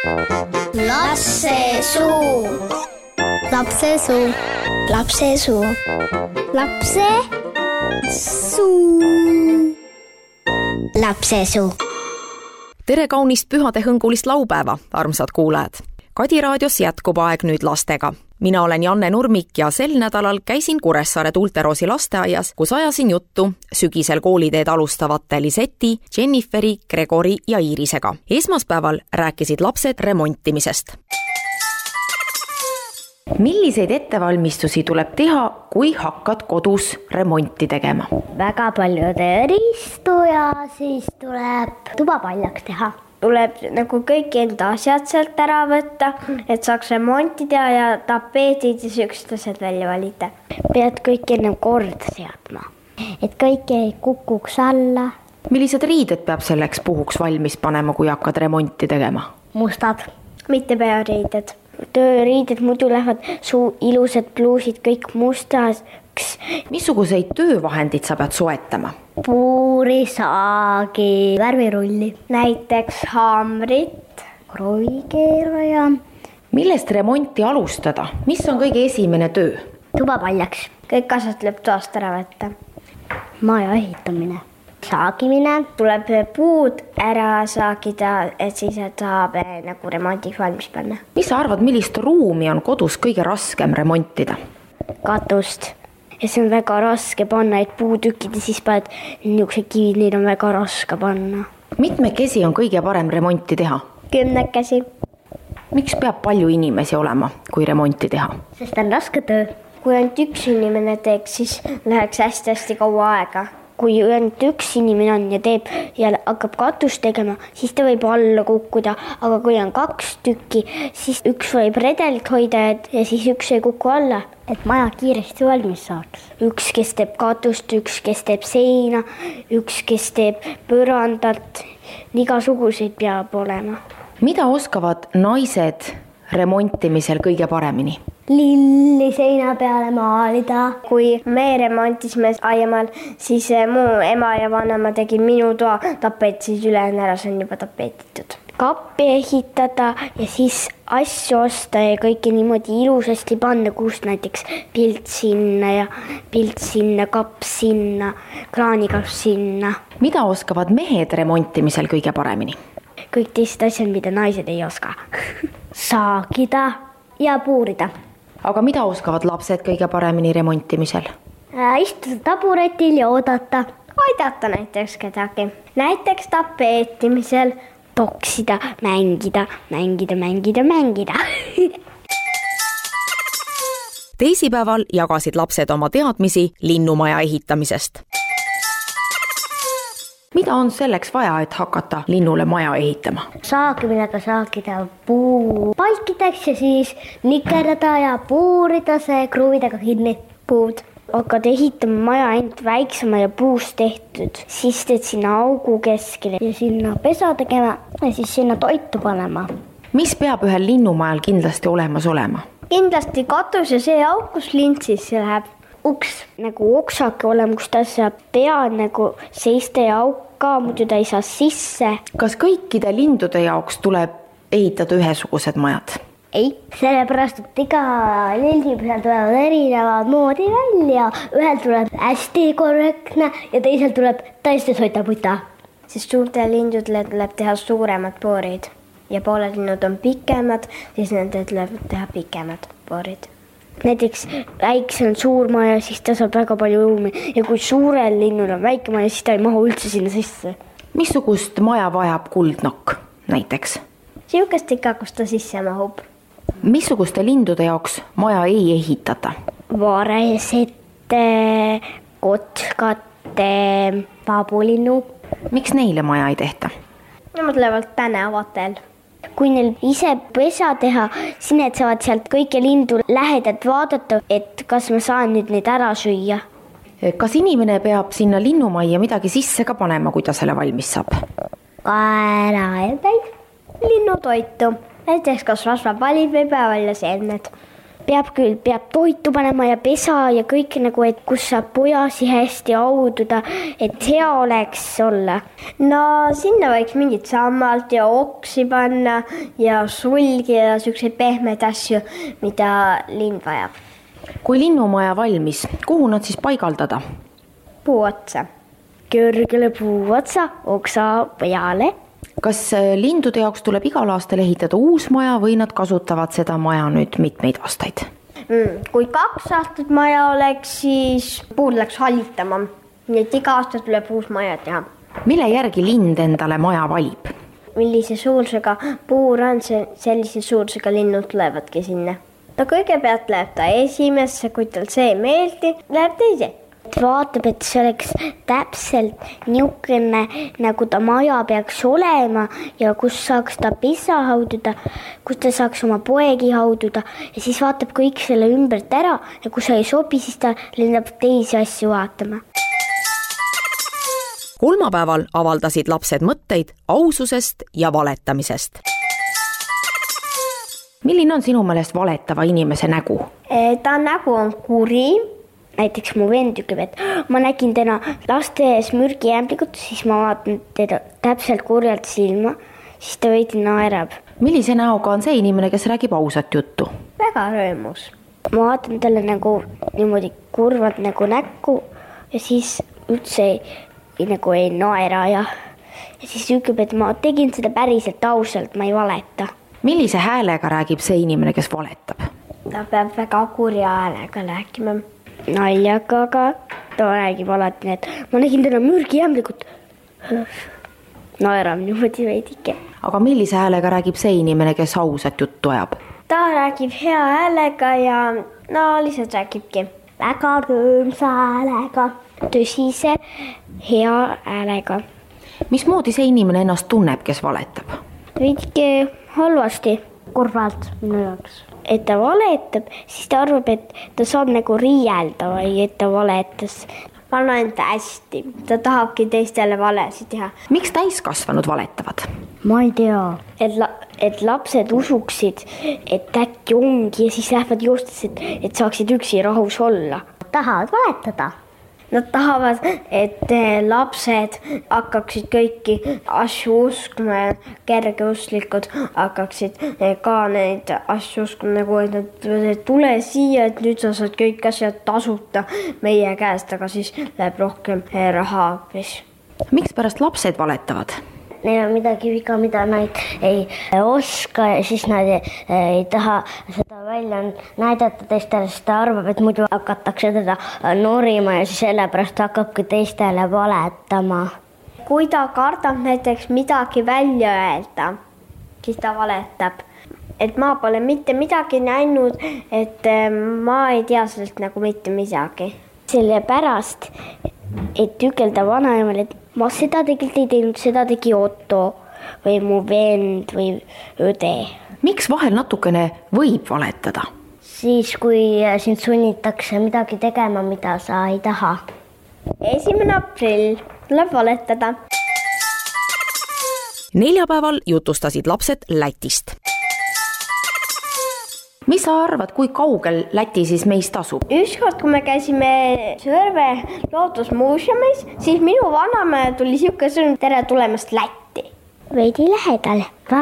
Lapsesuu. Lapsesuu. Lapsesuu. Lapsesuu. Lapsesuu. Tere kaunist pühadehõngulist laupäeva, armsad kuulajad! Kadi raadios jätkub aeg nüüd lastega. Mina olen Janne Nurmik ja sel nädalal käisin Kuressaare Tuulteroosi lasteaias, kus ajasin juttu sügisel kooliteed alustavate Liseti, Jenniferi, Gregori ja Iirisega. Esmaspäeval rääkisid lapsed remontimisest. Milliseid ettevalmistusi tuleb teha, kui hakkad kodus remonti tegema? Väga palju tööriistu ja siis tuleb tuba paljaks teha. Tuleb nagu kõik enda asjad sealt ära võtta, et saaks remonti teha ja tapeedid ja sükst asjad välja valida. Pead kõik enne korda seadma, et kõik ei kukuks alla. Millised riided peab selleks puhuks valmis panema, kui hakkad remonti tegema? Mustad. Mitte peariided. Tööriided muidu lähevad ilusad pluusid kõik mustaks. Missuguseid töövahendid sa pead soetama? Puuri, saagi, värvirulli. Näiteks haamrit, kruvikeeraja. Millest remonti alustada? Mis on kõige esimene töö? Tuba paljaks. Kõik asjad tuleb toast ära võtta. Maja ehitamine. Saagimine. Tuleb puud ära saagida, et siis saab nagu remondiks valmis panna. Mis sa arvad, millist ruumi on kodus kõige raskem remontida? Katust. Ja see on väga raske panna, et puutükid ja siis paned niisugused kivid, neid on väga raske panna. Mitmekesi on kõige parem remonti teha? 10. Miks peab palju inimesi olema, kui remonti teha? Sest on raske töö. Kui ainult üks inimene teeks, siis läheks hästi kaua aega. Kui ainult üks inimene on ja teeb ja hakkab katust tegema, siis ta võib alla kukkuda, aga kui on 2 tükki, siis üks võib redelit hoida ja siis üks ei kuku alla, et maja kiiresti valmis saaks. Üks, kes teeb katust, üks, kes teeb seina, üks, kes teeb põrandat, igasuguseid peab olema. Mida oskavad naised remontimisel kõige paremini? Lilli seina peale maalida. Kui me remontisime aiamaal, siis mu ema ja vanema tegi minu toa tapeet, siis ülejäänud ära, see on juba tapeetitud. Kappi ehitada ja siis asju osta ja kõike niimoodi ilusasti panna, kus näiteks pilt sinna ja pilt sinna, kapp sinna, kraanikapp sinna. Mida oskavad mehed remontimisel kõige paremini? Kõik teised asjad, mida naised ei oska. Saagida ja puurida. Aga mida oskavad lapsed kõige paremini remontimisel? Istuda taburetil ja oodata. Aidata näiteks kedagi. Näiteks tapeetimisel. Toksida, mängida. Teisipäeval jagasid lapsed oma teadmisi linnumaja ehitamisest. Mida on selleks vaja, et hakata linnule maja ehitama? Saagimine saagida puu palkideks ja siis nikerdada ja puurida see kruvidega kinni puud. Hakkad ehitama maja ainult väiksema ja puust tehtud, siis teed sinna augu keskele ja sinna pesa tegema ja siis sinna toitu panema. Mis peab ühel linnumajal kindlasti olemas olema? Kindlasti katus ja see auk, kus lint sisse läheb. Uks nagu oksake olema, kus ta saab pead nagu seista ja auk ka, muidu ta ei saa sisse. Kas kõikide lindude jaoks tuleb ehitada ühesugused majad? Ei, sellepärast, et iga lindi peal tulevad erinevad moodi välja. Ühel tuleb hästi korrektne ja teisel tuleb täiesti soitaputa. Siis suurte lindudele tuleb teha suuremad poorid ja pooled linnud on pikemad, siis nende tuleb teha pikemad poorid. Näiteks väikse on suur maja, siis ta saab väga palju ruumi ja kui suurel linnul on väike maja, siis ta ei mahu üldse sinna sisse. Missugust maja vajab kuldnokk näiteks? Siukest ikka, kus ta sisse mahub. Missuguste lindude jaoks maja ei ehitata? Varesete, kotkate, paabulinnu. Miks neile maja ei tehta? Nemad lähevad tänavatel. Kui neil ise pesa teha, siis need saavad sealt kõike lindu lähedalt vaadata, et kas ma saan nüüd neid ära süüa. Kas inimene peab sinna linnumajja midagi sisse ka panema, kui ta selle valmis saab? Kaeraeldaid, linnutoitu. Näiteks kas rasvapallid või päevalja seemned. peab toitu panema ja pesa ja kõik nagu, et kus saab pojasi hästi haududa, et hea oleks olla. No sinna võiks mingit sammalt ja oksi panna ja sulgi ja selliseid pehmeid asju, mida lind vajab. Kui linnumaja valmis, kuhu nad siis paigaldada? Puu otsa. Kõrgele puu otsa, oksa peale. Kas lindude jaoks tuleb igal aastal ehitada uus maja või nad kasutavad seda maja nüüd mitmeid aastaid? Kui 2 aastat maja oleks, siis puud läks hallitama. Nii et iga aasta tuleb uus maja teha. Mille järgi lind endale maja valib? Millise suurusega puur on, sellise suurusega linnud tulevadki sinna. No kõigepealt läheb ta esimesse, kui tal see ei meeldi, läheb teise. Vaatab, et see oleks täpselt niisugune, nagu ta maja peaks olema ja kus saaks ta pesa haududa, kus ta saaks oma poegi haududa ja siis vaatab kõik selle ümbert ära ja kui see ei sobi, siis ta lendab teisi asju vaatama. Kolmapäeval avaldasid lapsed mõtteid aususest ja valetamisest. Milline on sinu meelest valetava inimese nägu? Ta nägu on kuri. Näiteks mu vend ütleb, et ma nägin täna lasteaias mürgijäämlikut, siis ma vaatan teda täpselt kurjalt silma, siis ta veidi naerab. Millise näoga on see inimene, kes räägib ausat juttu? Väga rõõmus. Ma vaatan talle nagu niimoodi kurvalt nagu näkku ja siis üldse nagu ei naera ja siis ütleb, et ma tegin seda päriselt ausalt, ma ei valeta. Millise häälega räägib see inimene, kes valetab? Ta peab väga kurja häälega rääkima. Naljaka, aga ta räägib alati, et ma nägin täna mürgijäämlikut. Naerab niimoodi veidike. Aga millise häälega räägib see inimene, kes ausat juttu ajab? Ta räägib hea häälega ja lihtsalt räägibki väga rõõmsa häälega. Tõsise, hea häälega. Mismoodi see inimene ennast tunneb, kes valetab? Veidike halvasti. Kurvalt minu jaoks. Et ta valetab, siis ta arvab, et ta saab nagu riielda või et ta valetas. Ma olen hästi. Ta tahabki teistele valesid teha. Miks täiskasvanud valetavad? Ma ei tea. Et lapsed usuksid, et äkki ongi ja siis lähevad joostes, et saaksid üksi rahus olla. Tahavad valetada. Nad tahavad, et lapsed hakkaksid kõiki asju uskuma ja kergeuslikud hakkaksid ka neid asju uskuma, nagu et nad tule siia, et nüüd sa saad kõik asjad tasuta meie käest, aga siis läheb rohkem raha hoopis. Miks pärast lapsed valetavad? Neil on midagi viga, mida nad ei oska ja siis nad ei taha seda välja näidata teistele, sest ta arvab, et muidu hakatakse teda norima ja siis sellepärast hakkabki teistele valetama. Kui ta kardab näiteks midagi välja öelda, siis ta valetab. Et ma pole mitte midagi näinud, et ma ei tea sellest nagu mitte midagi. Sellepärast, et ütelda vanaemale, et ma seda tegelikult ei teinud, seda tegi Otto või mu vend või õde. Miks vahel natukene võib valetada? Siis, kui sind sunnitakse midagi tegema, mida sa ei taha. 1. aprill tuleb valetada. Neljapäeval jutustasid lapsed Lätist. Mis sa arvad, kui kaugel Läti siis meist asub? Ükskord, kui me käisime Sõrve loodusmuuseumis, siis minu vanaema tuli siuke sõnum, tere tulemast Lätti. Veidi lähedal.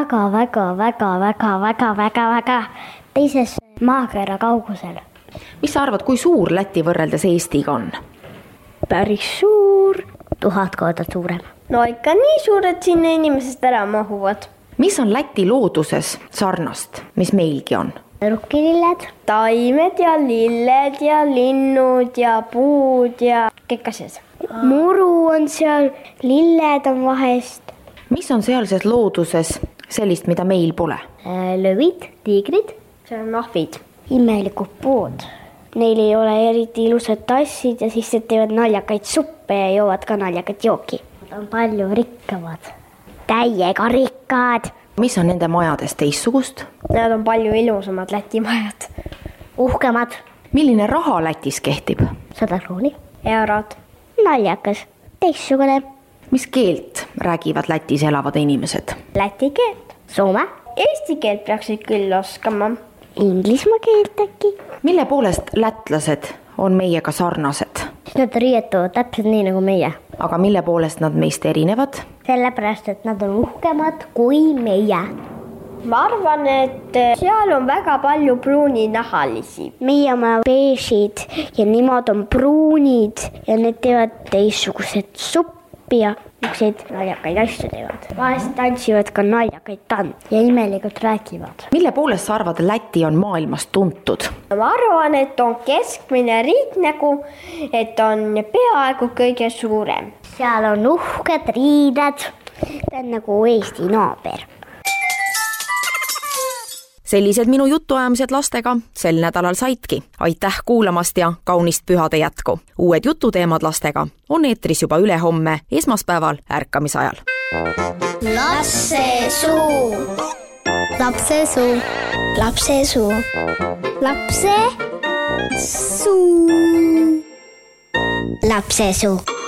Väga teises maakera kaugusel. Mis sa arvad, kui suur Läti võrreldes Eestiga on? Päris suur, 1000 korda suurem. No ikka nii suur, et sinna inimesed ära mahuvad. Mis on Läti looduses sarnast, mis meilgi on? Rukkililled, taimed ja lilled ja linnud ja puud ja kõik asjad. Muru on seal, lilled on vahest. Mis on sealses looduses sellist, mida meil pole? Lõvid, tiigrid, seal on ahvid. Imelikud puud. Neil ei ole eriti ilusad tassid ja siis teevad naljakaid suppe ja joovad ka naljakat jooki. Nad on palju rikkamad. Täiega rikkad. Mis on nende majades teistsugust? Nad on palju ilusamad Läti majad. Uhkemad. Milline raha Lätis kehtib? 100 krooni. Eurod. Naljakas. Teistsugune. Mis keelt räägivad Lätis elavad inimesed? Läti keelt. Soome. Eesti keelt peaksid küll oskama. Inglismaa keelt äkki. Mille poolest lätlased on meiega sarnased? Nad riietuvad täpselt nii nagu meie. Aga mille poolest nad meist erinevad? Sellepärast, et nad on uhkemad kui meie. Ma arvan, et seal on väga palju pruuninahalisi. Meie oma beežid ja nemad on pruunid ja need teevad teistsugused suppi ja niisuguseid naljakaid asju teevad. Vahest tantsivad ka naljakaid tants ja imelikult räägivad. Mille poolest sa arvad, Läti on maailmas tuntud? Ma arvan, et on keskmine riik nagu, et on peaaegu kõige suurem. Seal on uhked riided. See on nagu Eesti naaber. Sellised minu jutuajamised lastega sel nädalal saidki. Aitäh kuulamast ja kaunist pühade jätku. Uued jututeemad lastega on eetris juba ülehomme esmaspäeval ärkamisajal. Lapsesuu. Lapsesuu. Lapsesuu. Lapsesuu. Lapsesuu.